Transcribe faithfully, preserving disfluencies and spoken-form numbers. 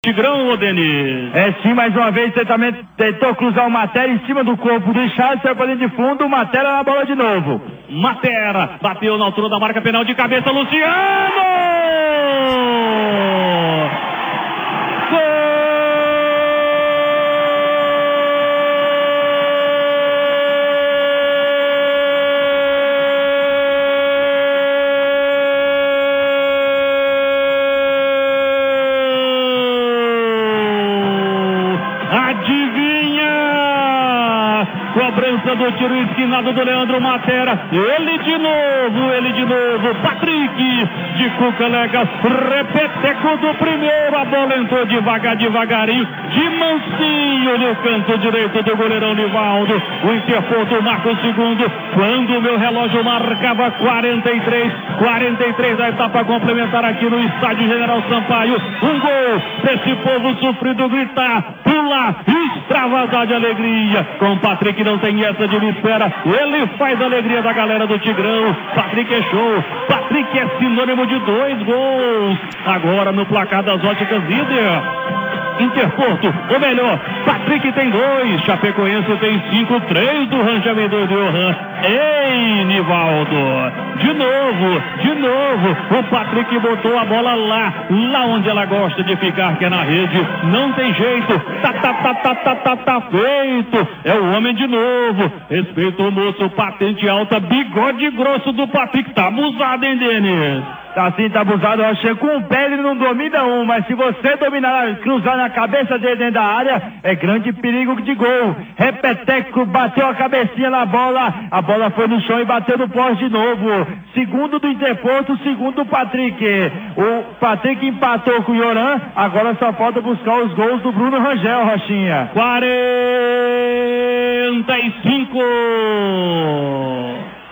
Tigrão, ô Denis. É sim, mais uma vez você também tentou cruzar o Matera em cima do corpo do Charles, saiu pra dentro de fundo, o Matera na bola de novo. Matera, bateu na altura da marca penal de cabeça, Luciano! Gol! Adivinha? Cobrança do tiro esquinado do Leandro Matera. Ele de novo, ele de novo. Patrick de Cucalega. Repeteco do primeiro. A bola entrou devagar, devagarinho. De mansinho no canto direito do goleirão Nivaldo. O Interporto marca o segundo. Quando o meu relógio marcava quarenta e três. quarenta e três da etapa complementar aqui no Estádio General Sampaio. Um gol pra esse povo sofrido gritar, pular, extravasar de alegria. Com o Patrick não tem essa de me espera. Ele faz a alegria da galera do Tigrão. Patrick é show. Patrick é sinônimo de dois gols. Agora no placar das óticas líder. Interporto, ou melhor, Patrick tem dois, Chapecoense tem cinco, três do rangeamento do Johan. Ei, Nivaldo, de novo, de novo, o Patrick botou a bola lá, lá onde ela gosta de ficar, que é na rede, não tem jeito, tá, tá, tá, tá, tá, tá, tá feito, é o homem de novo, respeita o moço, patente alta, bigode grosso do Patrick, tá abusado, hein, Denis? Tá assim, tá abusado, eu achei com o pé ele não domina um, mas se você dominar, cruzar na cabeça dele dentro da área, é grande perigo de gol. Repeteco, bateu a cabecinha na bola, a bola foi no chão e bateu no poste de novo. Segundo do Interporto, segundo do Patrick. O Patrick empatou com o Joran, agora só falta buscar os gols do Bruno Rangel, Rochinha. quarenta e cinco